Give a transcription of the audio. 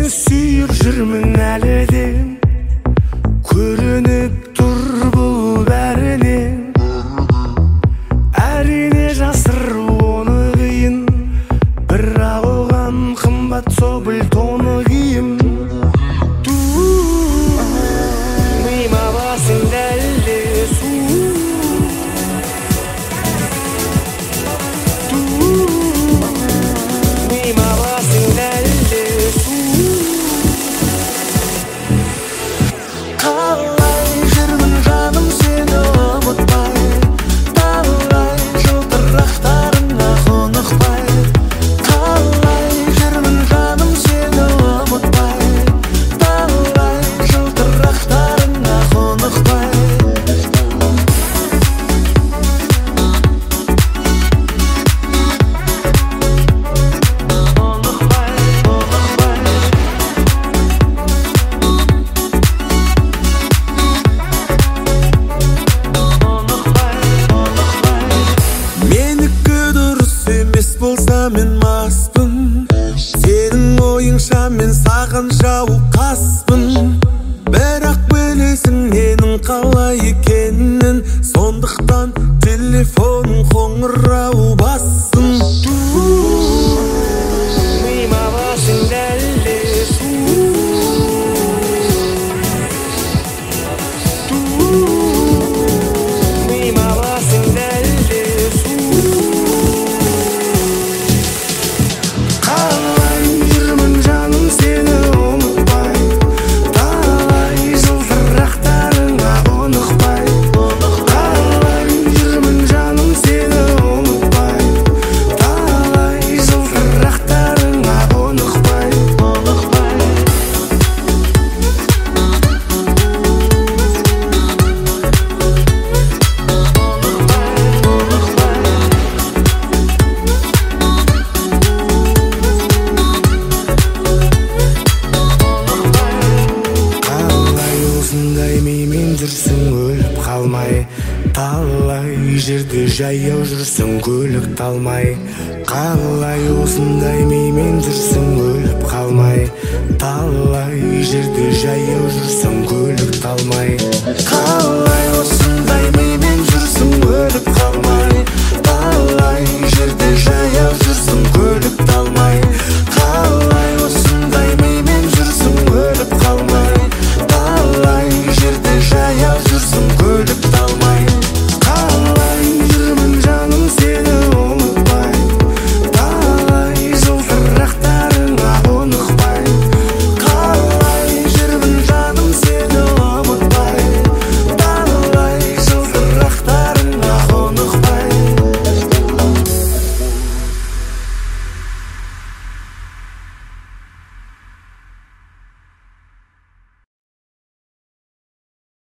сүйіп жүрмін әлі де, көрініп тұр бұл бәрінен. Әрине жасыру оны қиын, бірақ оған қымбат собыл тоны киім. Миыма басың дәлде су, миыма басың дәлде су. Қалай жүрмін жаным сені ұмытпай, талай жылтырақтарыңа қонықпай. Қалай жүрмін жаным сені ұмытпай, талай жылтырақтарыңа қонықпай. Менікі дұрыс емес болса мен маспын, сенің ойыңша мен саған жауқаспын. Бірақ білесің менің қалай екенін, сондықтан телефон қоңырау бассын. Миыма басың дәлде су, миыма басың дәлде су. Қалай жүрмін жаным сені ұмытпай, талай жылтырақтарыңа қонықпай. Қалай жүрмін жаным сені ұмытпай, талай жылтырақтарыңа қонықпай. Қалай осындай мимен жүрсің өліп қалмай, талай жерде жаяу жүрсің көлік талмай. Қалай осындай мимен жүрсің өліп қалмай,